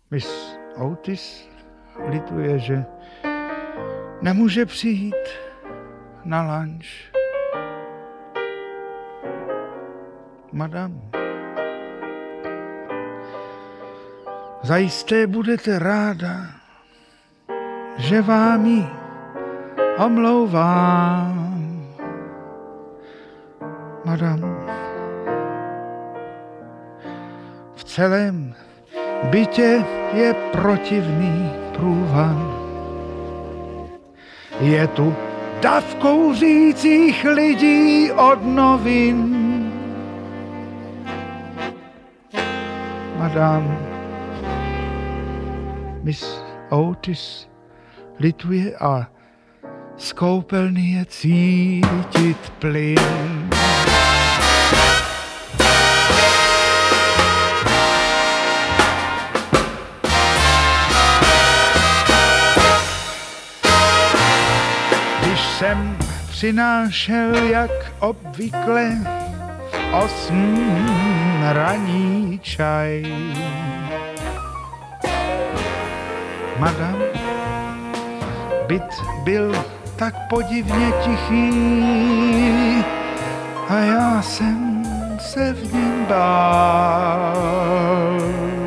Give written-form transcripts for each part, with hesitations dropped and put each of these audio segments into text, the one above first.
Miss Otis lituje, že nemůže přijít na lunch. Madam, zajisté budete ráda, že vám ji omlouvám. Madam, v celém bytě je protivný průvan. Je tu dav kouřících lidí od novin. Madam, Miss Otis lituje a z koupelny je cítit plyn. Když jsem přinášel jak obvykle v 8 raní čaj, madam, byt byl tak podivně tichý a já jsem se v něm bál.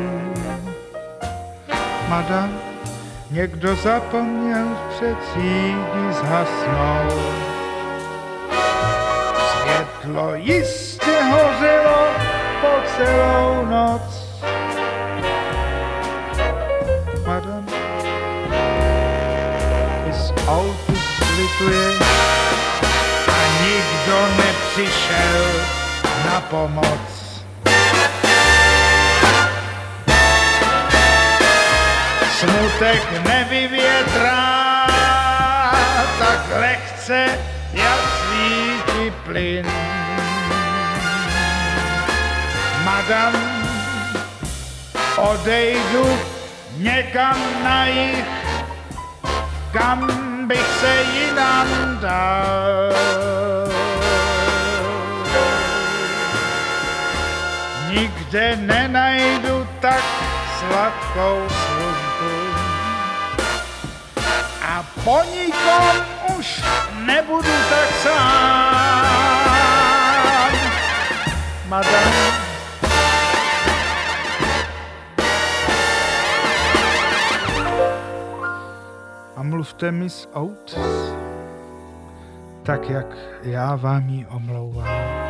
Madam, někdo zapomněl v předsíni zhasnout. Světlo jistě hořelo po celou noc. Madam, Miss Otis lituje a nikdo nepřišel na pomoc. Smutek nevyvětrá tak lehce, jak svítí plyn. Madam, odejdu někam na jih, kam bych se jinam dal. Nikde nenajdu tak sladkou službu a po nikom už nebudu tak sám. Madam, a mluvte Miss Otis, tak jak já vám ji omlouvám.